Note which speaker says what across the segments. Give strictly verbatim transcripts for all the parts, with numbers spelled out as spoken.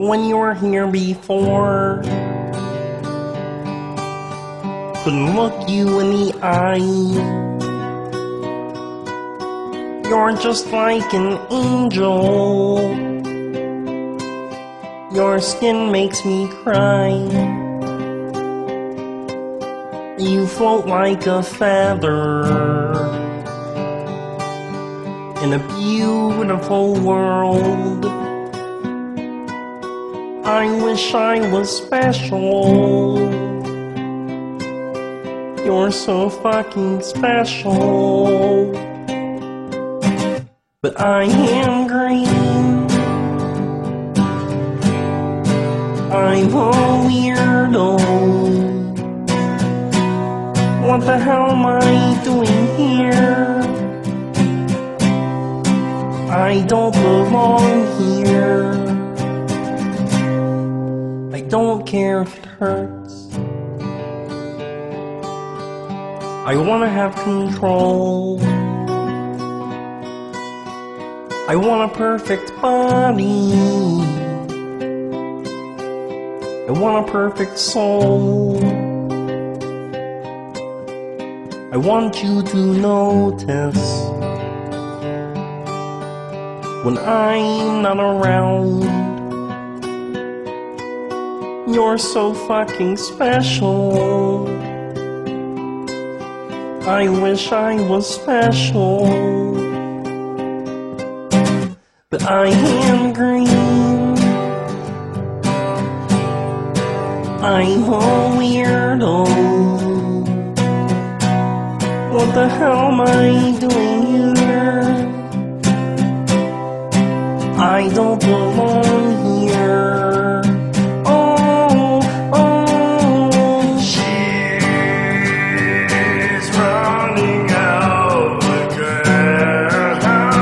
Speaker 1: when you were here before. Couldn't look you in the eye. You're just like an angel. Your skin makes me cry. You float like a feather in a beautiful world. I wish I was special. You're so fucking special. But I am green. I'm a weirdo. What the hell am I doing here? I don't belong here. I don't care if it hurts. I wanna have control. I want a perfect body. I want a perfect soul. I want you to notice when I'm not around. You're so fucking special. I wish I was special. But I am green. I'm a weirdo. What the hell am I doing here? I don't belong here. Oh, oh.
Speaker 2: She's running out again.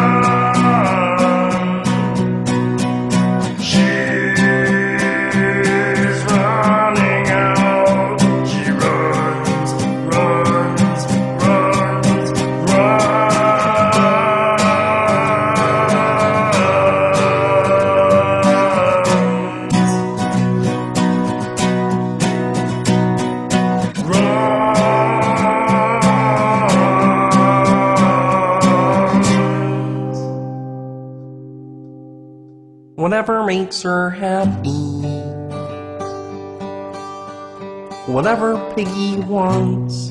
Speaker 2: She's running out. She runs, runs, runs,
Speaker 1: Whatever makes her happy. Whatever Piggy wants.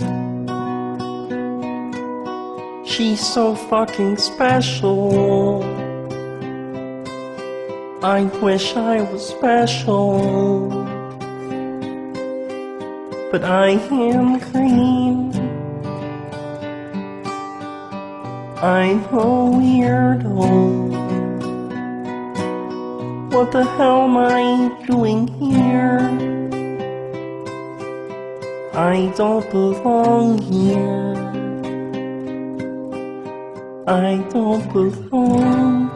Speaker 1: She's so fucking special. I wish I was special. But I am green. I'm a weirdo. What the hell am I doing here? I don't belong here. I don't belong.